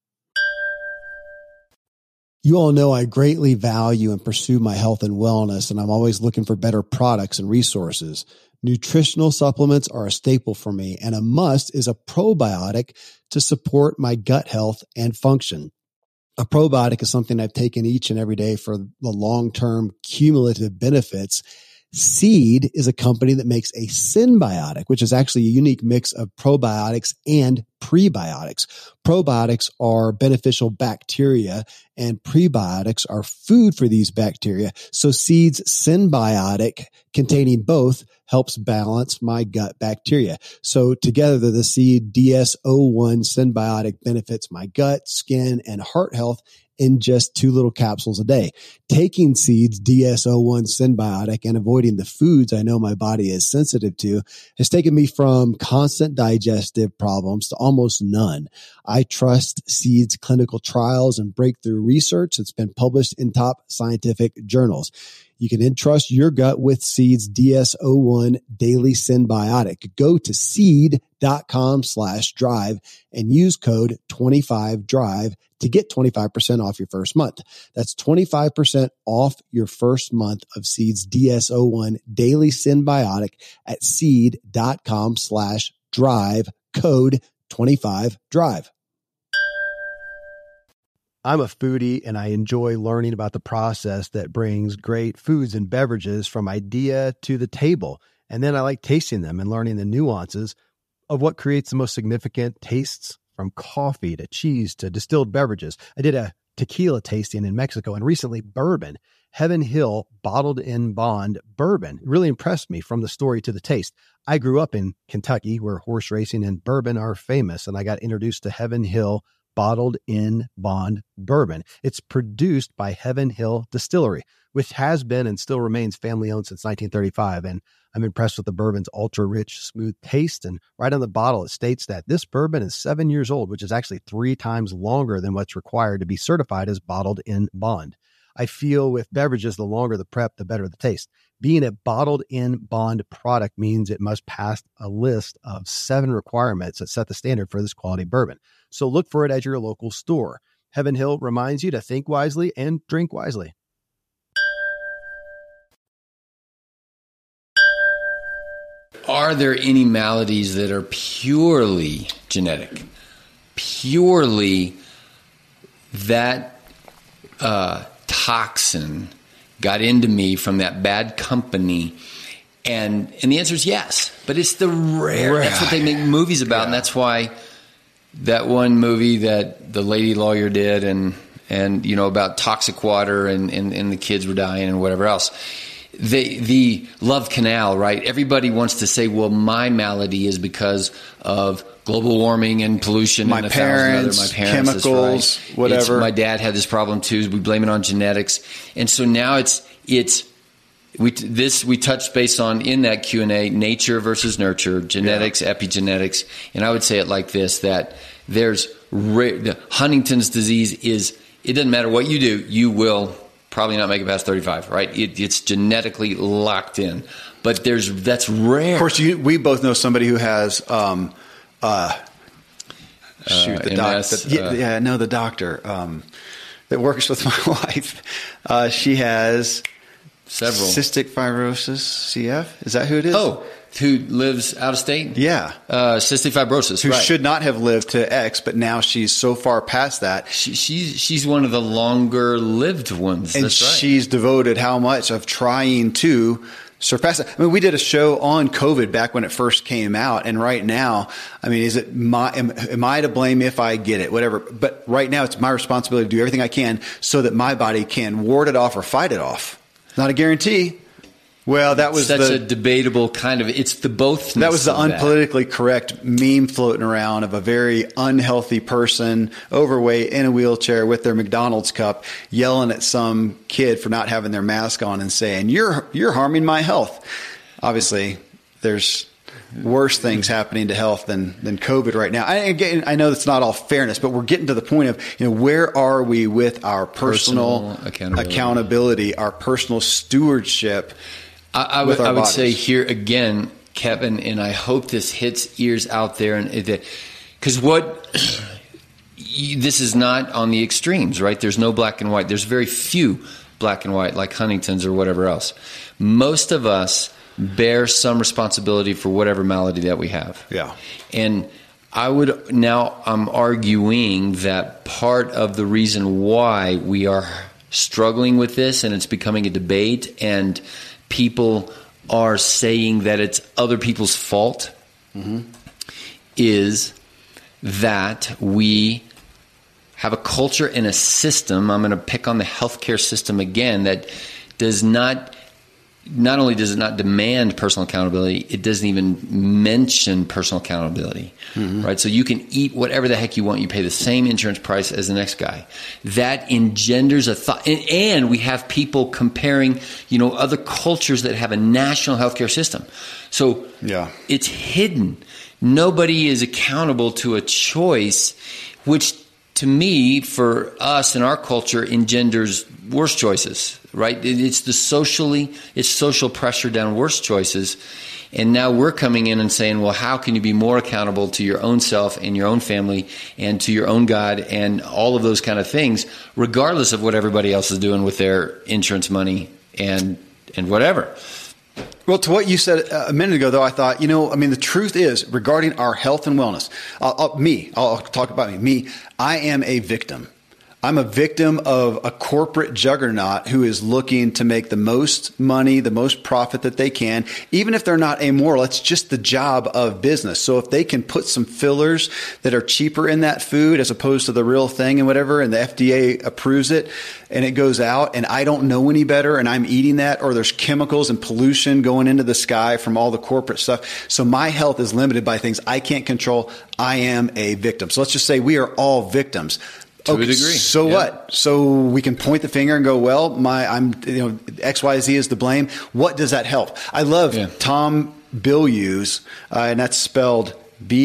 You all know I greatly value and pursue my health and wellness, and I'm always looking for better products and resources. Nutritional supplements are a staple for me, and a must is a probiotic to support my gut health and function. A probiotic is something I've taken each and every day for the long-term cumulative benefits. Seed is a company that makes a synbiotic, which is actually a unique mix of probiotics and prebiotics. Probiotics are beneficial bacteria and prebiotics are food for these bacteria. So Seed's synbiotic containing both helps balance my gut bacteria. So together, the Seed DS-01 synbiotic benefits my gut, skin, and heart health in just 2 little capsules a day. Taking Seed's DS-01 synbiotic and avoiding the foods I know my body is sensitive to has taken me from constant digestive problems to almost none. I trust Seed's clinical trials and breakthrough research that's been published in top scientific journals. You can entrust your gut with Seed's DS-01 Daily Synbiotic. Go to seed.com/drive and use code 25drive to get 25% off your first month. That's 25% off your first month of Seed's DS-01 Daily Synbiotic at seed.com/drive, code 25drive. I'm a foodie and I enjoy learning about the process that brings great foods and beverages from idea to the table. And then I like tasting them and learning the nuances of what creates the most significant tastes, from coffee to cheese to distilled beverages. I did a tequila tasting in Mexico, and recently bourbon. Heaven Hill Bottled in Bond bourbon really impressed me from the story to the taste. I grew up in Kentucky where horse racing and bourbon are famous, and I got introduced to Heaven Hill Bottled in Bond bourbon. It's produced by Heaven Hill Distillery, which has been and still remains family-owned since 1935. And I'm impressed with the bourbon's ultra-rich, smooth taste. And right on the bottle, it states that this bourbon is 7 years old, which is actually 3 times longer than what's required to be certified as bottled in bond. I feel with beverages, the longer the prep, the better the taste. Being a bottled in bond product means it must pass a list of 7 requirements that set the standard for this quality bourbon. So look for it at your local store. Heaven Hill reminds you to think wisely and drink wisely. Are there any maladies that are purely genetic? Purely that toxin got into me from that bad company? And the answer is yes. But it's the rare. That's what they make movies about. Yeah. And that's why that one movie that the lady lawyer did and about toxic water and the kids were dying and whatever else. The love canal, right? Everybody wants to say, well, my malady is because of global warming and pollution. My parents, chemicals, right. Whatever. My dad had this problem too. We blame it on genetics. And so now we touched base on in that Q&A, nature versus nurture, genetics, epigenetics. And I would say it like this, that there's Huntington's disease it doesn't matter what you do, you will probably not make it past 35, right? It's genetically locked in, but that's rare. Of course, we both know somebody who has the doctor that works with my wife. She has several cystic fibrosis, CF. Is that who it is? Oh, who lives out of state? Yeah, cystic fibrosis. Who should not have lived to X, but now she's so far past that. She's one of the longer lived ones. And that's right. She's devoted how much of trying to surpass it. I mean, we did a show on COVID back when it first came out, and right now, I mean, is it am I to blame if I get it? Whatever. But right now, it's my responsibility to do everything I can so that my body can ward it off or fight it off. Not a guarantee. Well, that was such a debatable kind of. It's the both. That was the unpolitically correct meme floating around of a very unhealthy person, overweight, in a wheelchair with their McDonald's cup, yelling at some kid for not having their mask on and saying, "You're harming my health." Obviously, there's worse things happening to health than COVID right now. I know that's not all fairness, but we're getting to the point of, where are we with our personal accountability, our personal stewardship. I would say here again, Kevin, and I hope this hits ears out there, and because this is not on the extremes, right? There's no black and white. There's very few black and white, like Huntington's or whatever else. Most of us bear some responsibility for whatever malady that we have. Yeah. And I'm arguing that part of the reason why we are struggling with this, and it's becoming a debate, and people are saying that it's other people's fault, is that we have a culture and a system. I'm going to pick on the healthcare system again, that does not only does it not demand personal accountability, it doesn't even mention personal accountability, right? So you can eat whatever the heck you want. You pay the same insurance price as the next guy. That engenders a thought. And we have people comparing, other cultures that have a national healthcare system. So it's hidden. Nobody is accountable to a choice, which to me, for us in our culture, engenders worse choices, right? It's social pressure down worse choices. And now we're coming in and saying, well, how can you be more accountable to your own self and your own family and to your own God and all of those kind of things, regardless of what everybody else is doing with their insurance money and whatever. Well, to what you said a minute ago, though, I thought, the truth is, regarding our health and wellness, I'll talk about me. I am a victim. I'm a victim of a corporate juggernaut who is looking to make the most money, the most profit that they can, even if they're not amoral. It's just the job of business. So if they can put some fillers that are cheaper in that food as opposed to the real thing and whatever, and the FDA approves it and it goes out and I don't know any better and I'm eating that, or there's chemicals and pollution going into the sky from all the corporate stuff. So my health is limited by things I can't control. I am a victim. So let's just say we are all victims. To a degree. So what? So we can point the finger and go, well, XYZ is to blame. What does that help? I love Tom Bilyeu's, and that's spelled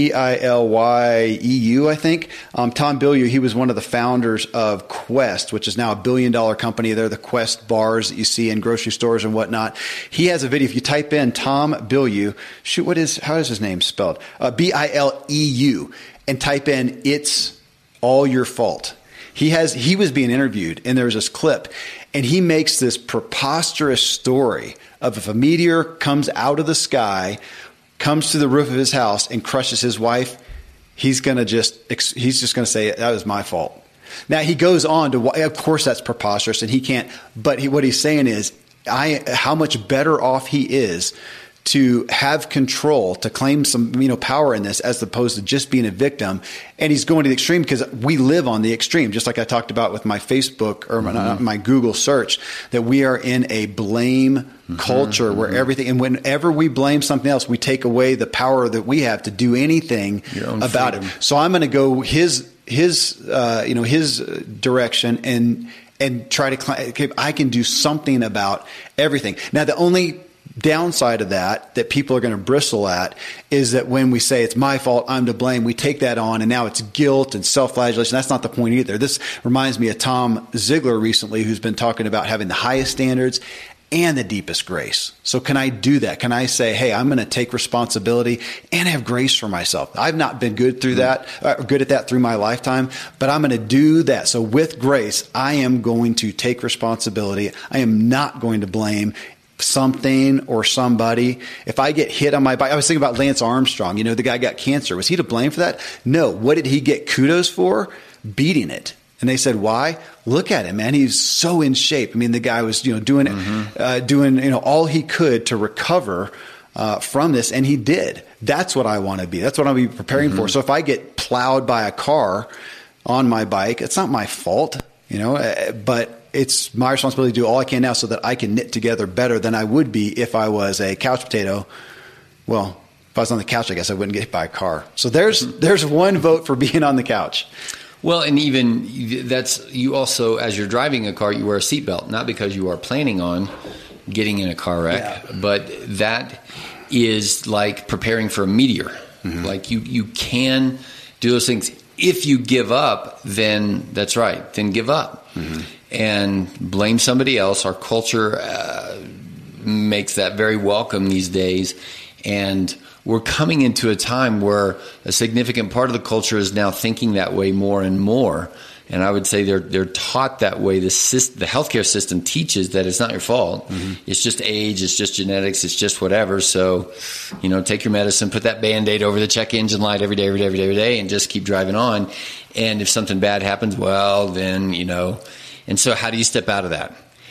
Bilyeau, I think. Tom Bilyeu, he was one of the founders of Quest, which is now $1 billion company. They're the Quest bars that you see in grocery stores and whatnot. He has a video. If you type in Tom Bilyeu, how is his name spelled? Bileu, and type in "It's All Your Fault." He was being interviewed, and there was this clip, and he makes this preposterous story of if a meteor comes out of the sky, comes to the roof of his house and crushes his wife, he's just going to say that was my fault. Now he goes on to, of course that's preposterous, and he can't. But what he's saying is, how much better off he is to have control, to claim some power in this, as opposed to just being a victim. And he's going to the extreme because we live on the extreme, just like I talked about with my Facebook or my Google search, that we are in a blame culture where everything, and whenever we blame something else, we take away the power that we have to do anything about it. So I'm going to go his direction and try to, I can do something about everything. Now, the only downside of that people are going to bristle at is that when we say it's my fault, I'm to blame, we take that on, and now it's guilt and self-flagellation. That's not the point either. This reminds me of Tom Ziegler recently, who's been talking about having the highest standards and the deepest grace. So can I do that? Can I say, hey, I'm going to take responsibility and have grace for myself? I've not been good at that through my lifetime, but I'm going to do that. So with grace, I am going to take responsibility. I am not going to blame something or somebody. If I get hit on my bike, I was thinking about Lance Armstrong. The guy got cancer. Was he to blame for that? No. What did he get kudos for? Beating it. And they said, why? Look at him, man. He's so in shape. I mean, the guy was, doing all he could to recover from this, and he did. That's what I want to be. That's what I'll be preparing for. So if I get plowed by a car on my bike, it's not my fault, but it's my responsibility to do all I can now so that I can knit together better than I would be if I was a couch potato. Well, if I was on the couch, I guess I wouldn't get hit by a car. So there's one vote for being on the couch. Well, and even you also, as you're driving a car, you wear a seatbelt, not because you are planning on getting in a car wreck, but that is like preparing for a meteor. Like you can do those things. If you give up, then that's right. Then give up and blame somebody else. Our culture makes that very welcome these days. And we're coming into a time where a significant part of the culture is now thinking that way more and more. And I would say they're taught that way. The healthcare system teaches that it's not your fault. It's just age. It's just genetics. It's just whatever. So, take your medicine, put that Band-Aid over the check engine light every day, and just keep driving on. And if something bad happens, well, then, And so how do you step out of that?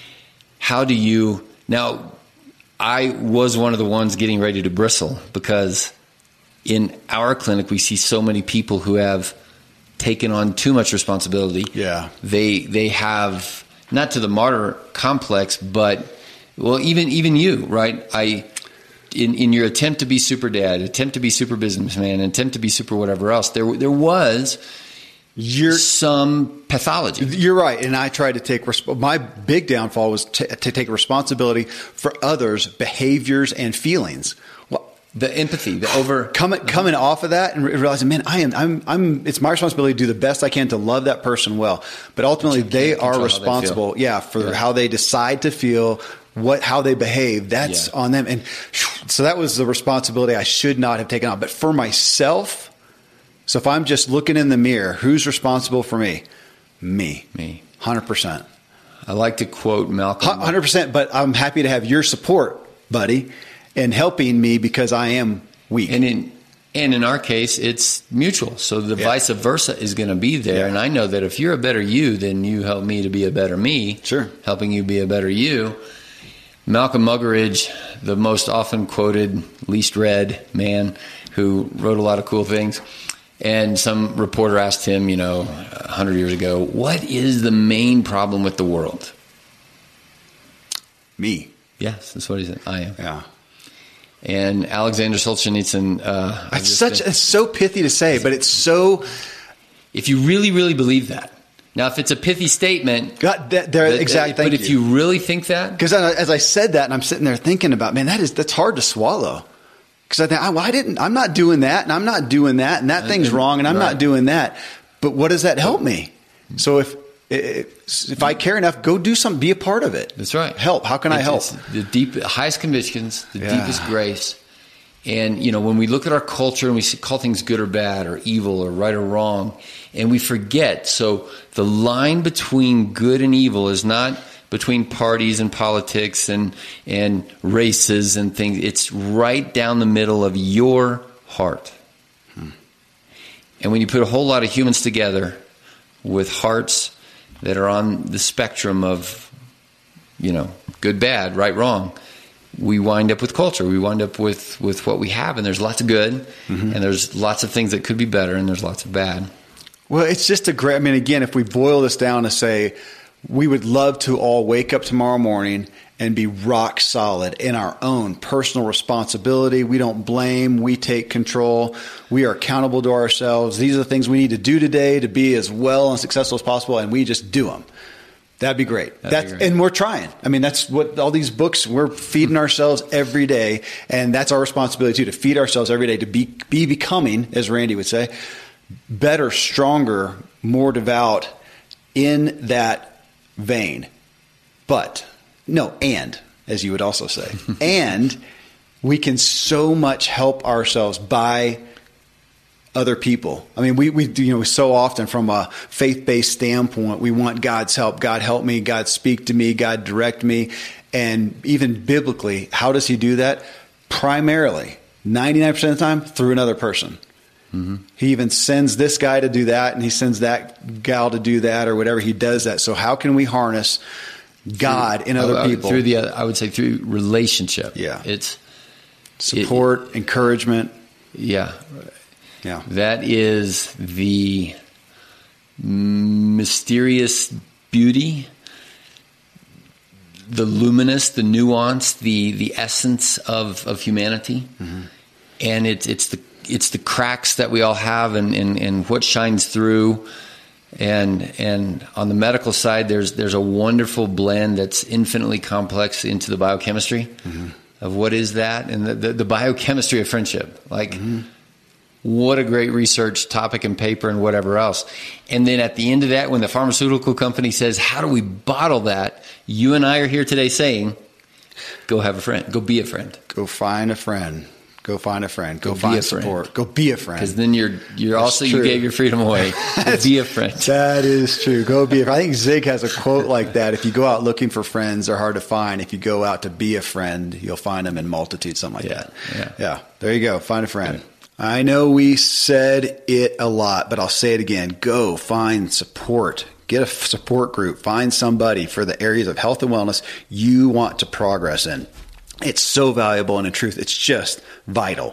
Now, I was one of the ones getting ready to bristle because in our clinic, we see so many people who have taken on too much responsibility. Yeah. They have, not to the martyr complex, but, well, even you, right? In your attempt to be super dad, attempt to be super businessman, attempt to be super whatever else, there was some pathology. You're right. And I tried to take my big downfall was to take responsibility for others' behaviors and feelings. Well, the empathy, coming off of that and realizing, man, it's my responsibility to do the best I can to love that person well. But ultimately they are responsible, for how they decide to feel, how they behave. That's on them. And so that was the responsibility I should not have taken on. But for myself, so if I'm just looking in the mirror, who's responsible for me? Me. 100%. I like to quote Malcolm. 100%, but I'm happy to have your support, buddy, in helping me because I am weak. And in our case, it's mutual. So the vice versa is going to be there. Yeah. And I know that if you're a better you, then you help me to be a better me. Sure. Helping you be a better you. Malcolm Muggeridge, the most often quoted, least read man who wrote a lot of cool things. And some reporter asked him, 100 years ago, what is the main problem with the world? Me. Yes, that's what he said. I am. Yeah. And Alexander Solzhenitsyn. It's so pithy to say, but it's so. If you really, really believe that. Now, if it's a pithy statement. But if you really think that. Because as I said that, and I'm sitting there thinking about, man, that's hard to swallow. Because I think, I'm not doing that, and I'm not doing that, and that thing's wrong, and I'm not doing that. But what does that help me? So if I care enough, go do something, be a part of it. That's right. Help. How can I help? The highest convictions, the deepest grace, And, when we look at our culture and we call things good or bad or evil or right or wrong, and we forget. So the line between good and evil is not between parties and politics and races and things. It's right down the middle of your heart. And when you put a whole lot of humans together with hearts that are on the spectrum of, good, bad, right, wrong, we wind up with culture. We wind up with what we have, and there's lots of good, and there's lots of things that could be better, and there's lots of bad. Well, it's just again, if we boil this down to say, we would love to all wake up tomorrow morning and be rock solid in our own personal responsibility. We don't blame. We take control. We are accountable to ourselves. These are the things we need to do today to be as well and successful as possible, and we just do them. That'd be great. And we're trying. I mean, that's what all these books, we're feeding ourselves every day, and that's our responsibility too, to feed ourselves every day, to be becoming, as Randy would say, better, stronger, more devout in that vein. And as you would also say, and we can so much help ourselves by other people. I mean, we so often from a faith-based standpoint, we want God's help. God help me. God speak to me. God direct me. And even biblically, how does he do that? Primarily, 99% of the time, through another person. Mm-hmm. He even sends this guy to do that, and he sends that gal to do that, or whatever. He does that. So how can we harness God in other people? I would say through relationship. Yeah. It's support, encouragement. Yeah. Yeah. That is the mysterious beauty, the luminous, the nuance, the essence of humanity. Mm-hmm. And it's the cracks that we all have and what shines through. And on the medical side, there's a wonderful blend that's infinitely complex into the biochemistry of what is that, and the biochemistry of friendship. What a great research topic and paper and whatever else. And then at the end of that, when the pharmaceutical company says, how do we bottle that? You and I are here today saying, go have a friend. Go be a friend. Go find a friend. Go find a friend. Go find support. Go be a friend. Because then you're also, you gave your freedom away. Be a friend. That is true. Go be a friend. I think Zig has a quote like that. If you go out looking for friends, they're hard to find. If you go out to be a friend, you'll find them in multitudes, something like that. Yeah. There you go. Find a friend. Good. I know we said it a lot, but I'll say it again. Go find support. Get a support group. Find somebody for the areas of health and wellness you want to progress in. It's so valuable, and in truth, it's just vital.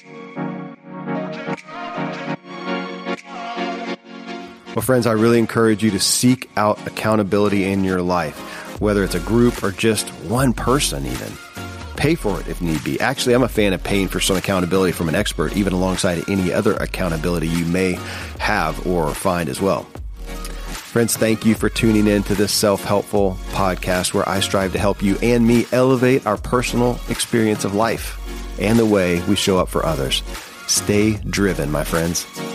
Well, friends, I really encourage you to seek out accountability in your life, whether it's a group or just one person even. Pay for it if need be. Actually, I'm a fan of paying for some accountability from an expert, even alongside any other accountability you may have or find as well. Friends, thank you for tuning in to this self-helpful podcast where I strive to help you and me elevate our personal experience of life and the way we show up for others. Stay driven, my friends.